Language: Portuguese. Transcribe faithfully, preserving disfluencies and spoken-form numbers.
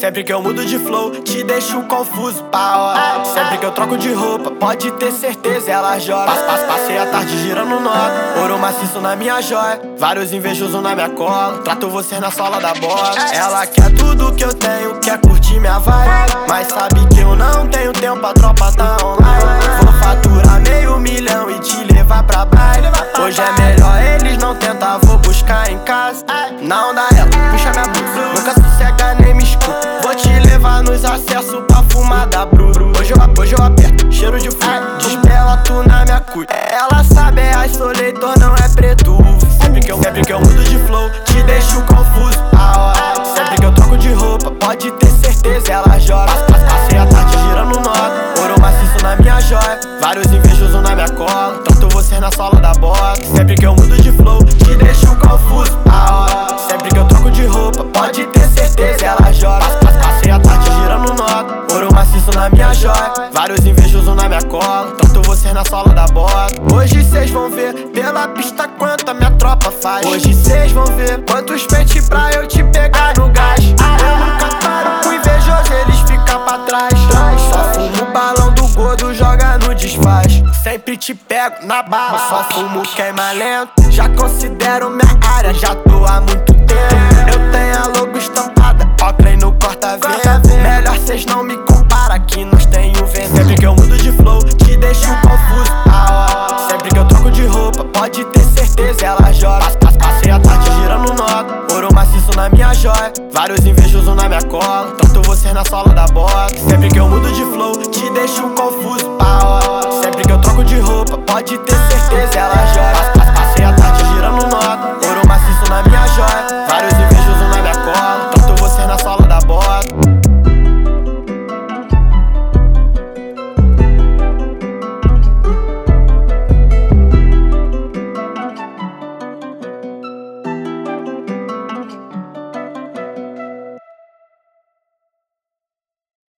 Sempre que eu mudo de flow, te deixo confuso pra hora. Sempre que eu troco de roupa, pode ter certeza, ela joga. Passe, passe, passei a tarde girando nota, ouro maciço na minha joia, vários invejosos na minha cola. Trato você na sola da bola. Ela quer tudo que eu tenho, quer curtir minha vibe, mas sabe que eu não tenho tempo, a tropa tá online. Vou faturar meio milhão e te levar pra baile. Hoje é melhor eles não tentar, vou buscar em casa. Não dá ela, puxa minha blusa, nunca sossega nem me escuta. Vou te levar nos acessos pra fumar da Bruru. Hoje eu, hoje eu aperto, cheiro de fumo, despela tu na minha cuia. Ela sabe, é sou leitor, não é preto. Sempre que, eu, sempre que eu mudo de flow, te deixo confuso a hora. Sempre que eu troco de roupa, pode ter certeza, ela joga. Passei a tarde girando nota, ouro maciço na minha joia, vários invejosos na minha cola. Trato você na sola da bota. Sempre que eu mudo de flow, te deixo confuso a hora. Sempre que eu troco de roupa, pode ter certeza, ela joga. Passei a tarde girando nota, ouro maciço na minha joia, vários invejosos na minha cola. Trato você na sola da bota. Hoje cês vão ver pela pista quanto a minha tropa faz. Hoje cês vão ver quantos pente pra eu te pegar no gás. Eu nunca paro com invejoso, eles ficam pra trás. Só fumo o balão do gordo, joga no desfaz. Sempre te pego na bala, só fumo queima lento. Já considero minha área, já tô há muito tempo. Eu tenho a logo estampada, óculos no corta-vento. Melhor cês não me compara, que nós tem o vento. Sempre que eu mudo de flow, te deixo confuso a hora. Sempre que eu troco de roupa, pode ter certeza, ela joga. Passei a tarde girando nota, ouro maciço na minha joia, vários invejosos na minha cola. Trato você na sola da bota. Sempre que eu